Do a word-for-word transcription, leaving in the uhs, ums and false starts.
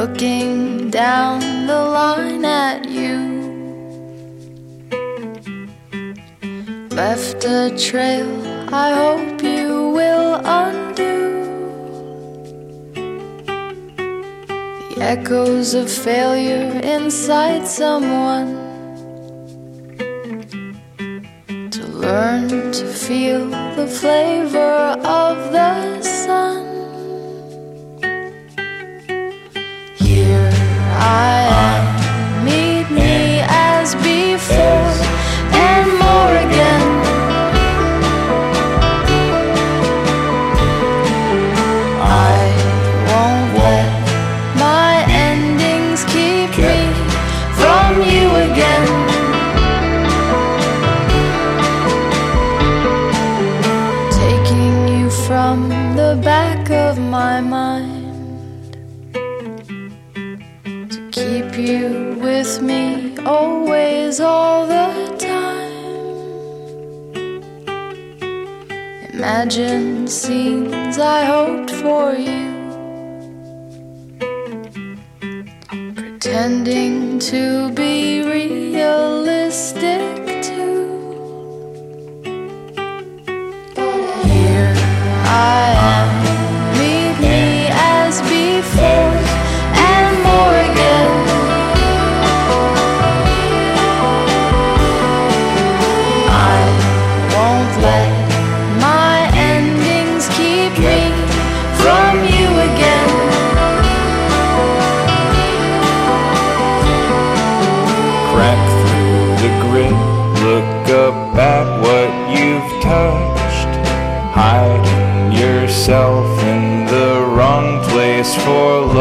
looking down the line at you. Left a trail I hope you will undo. The echoes of failure inside someone, to learn to feel the flavor of the sun. Here I am, meet me as before and more again. I won't let my endings keep me from you again. Taking you from the back of my mind, to keep you with me always, all the time. Imagine scenes I hoped for you, pretending to be realistic too. Here I am, meet me as before and more again. I won't let my endings keep me from you again. Crack through the grid, look up at what you've touched. Hiding yourself in the wrong place for